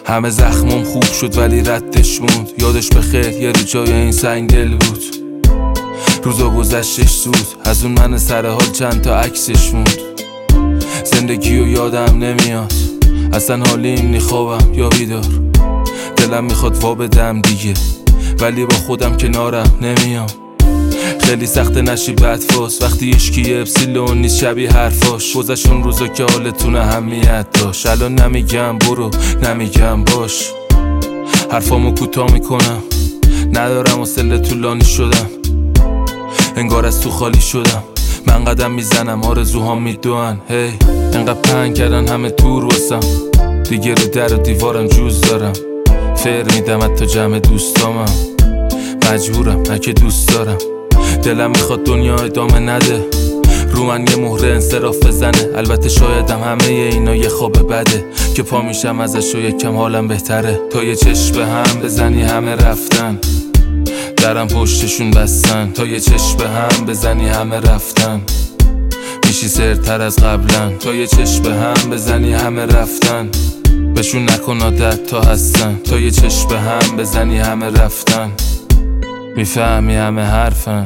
همه زخمم خوب شد ولی ردش موند. یادش بخیر یه رو جای این سنگل بود. روزا گذشتش زود، از اون من سر حال چند تا عکسش موند. زندگیو یادم نمیاد، اصلا حالیم نی خوابم یا بیدار. دلم میخواد وا بدم دیگه، ولی با خودم کنارم نمیام. خیلی سخته نشی بدفاس وقتی اشکی اپسیلون نیست شبیه حرفاش. گذشون روزا که حالتون اهمیت داشت، الان نمیگم برو نمیگم باش. حرفامو کوتاه میکنم، ندارم حوصله طولانی شدم. انگار از تو خالی شدم، من قدم میزنم آرزوهام میدوئن. هی انقدر پهن کردن همه دور واسم، دیگه رو در و دیوارم جوز دارم. فر میدم حتی جمع دوستامم، مجبورم اگه دوست دارم. دلم میخواد دنیا ادامه نده، رو من یه مهره انصراف بزنه. البته شایدم همه اینا یه خواب بده که پا میشم ازش و یکم حالم بهتره. تا یه چشم به هم بزنی همه رفتن، درم پشتشون بستن. تا یه چشم به هم بزنی همه رفتن، میشی سرتر از قبلن. تا یه چشم به هم بزنی همه رفتن، بهشون نکن عادت تا هستن. تا یه چشم به هم بزنی همه رفتن، میفهمی همه حرفن.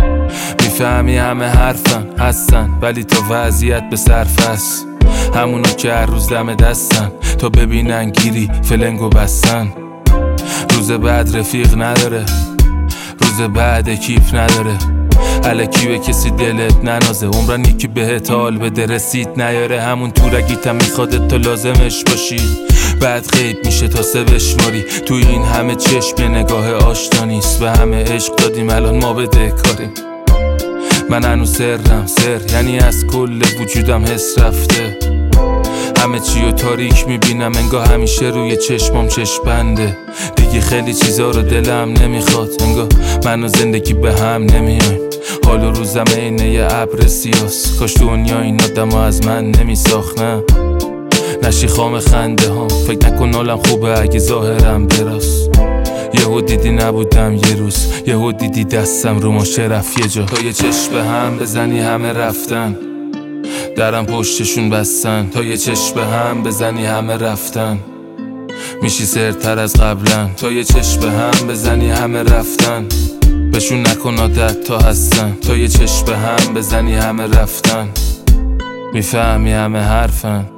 میفهمی همه حرفن هستن، ولی تا وضعیت به صرف است. همونا که هر روز دم دستن، تا ببینن گیری فلنگو بستن. روز بعد رفیق نداره، روز بعد کیف نداره. الکی به کسی دلت ننازه، عمرن یکی بهت حال بده رسید نیاره. همون تورگیتم میخواد تو لازمش باشی، بعد غیب میشه تا سه بشماری. تو این همه چشم یه نگاه آشنا نیست، به همه عشق دادیم الان ما بده کاریم. من هنوز سرم سر، یعنی از کل وجودم حس رفته. همه چیو تاریک میبینم، انگار همیشه روی چشمام چشم بنده. دیگه خیلی چیزا رو دلم نمیخواد، انگار من و زندگی به هم نمیایم. حال و روزم اینه یه ابر سیاس، کاش دنیا این آدمو از من نمیساختم. نشی خام خنده هم، فکر نکن حالم خوبه اگه ظاهرم دراست. یهو دیدی نبودم یه روز، یهو دیدی دستم رو ماشه رفت یه جا. تا یه چشم به هم بزنی همه رفتن، درم پشتشون بستن. تا یه چشم به هم بزنی همه رفتن، میشی سرتر از قبلن. تا یه چشم به هم بزنی همه رفتن، بهشون نکن عادت تا هستن. تا یه چشم به هم بزنی همه رفتن، میفهمی همه حرفن.